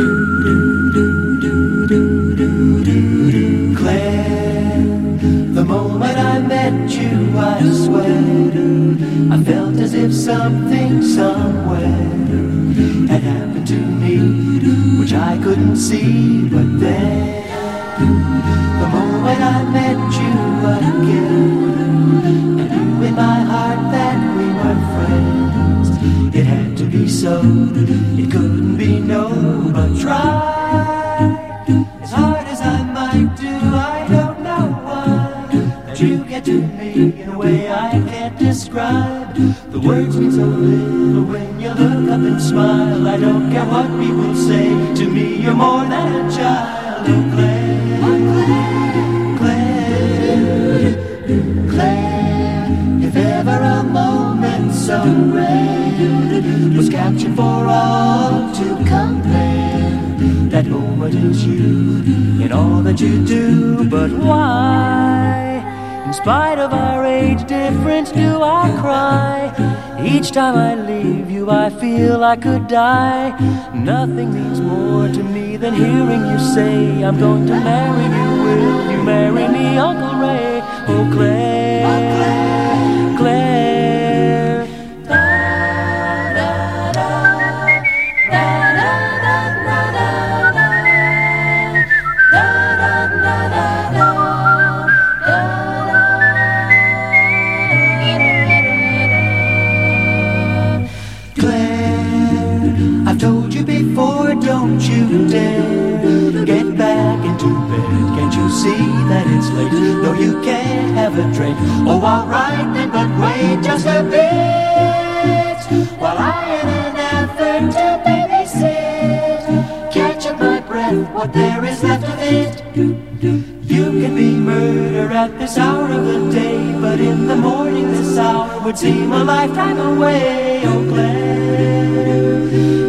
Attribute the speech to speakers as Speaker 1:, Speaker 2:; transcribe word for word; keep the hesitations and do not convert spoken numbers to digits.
Speaker 1: Claire, the moment I met you, I swear, I felt as if something somewhere had happened to me, which I couldn't see, but then, the moment I met you again, I knew in my heart that we were friends. It had to be so, it couldn't be no, but try. As hard as I might do, I don't know why, that you get to me in a way I can't describe. The words mean so little when you look up and smile. I don't care what people say, to me you're more than a child. Oh Claire, oh Claire, Claire, Claire, if ever a moment so rare was captured for all to compare, that moment is you in all that you do. But why, in spite of our age difference, do I cry? Each time I leave you I feel I could die. Nothing means more to me than hearing you say, I'm going to marry you. Will you marry me, Uncle Ray? Oh Claire, oh, Claire, Claire. Before, don't you dare get back into bed. Can't you see that it's late? No, you can't have a drink. Oh, all right then, but wait just a bit, while I, in an effort to babysit, catch up my breath, what there is left of it. You can be murder at this hour of the day, but in the morning this hour would seem a lifetime away. Oh, Claire,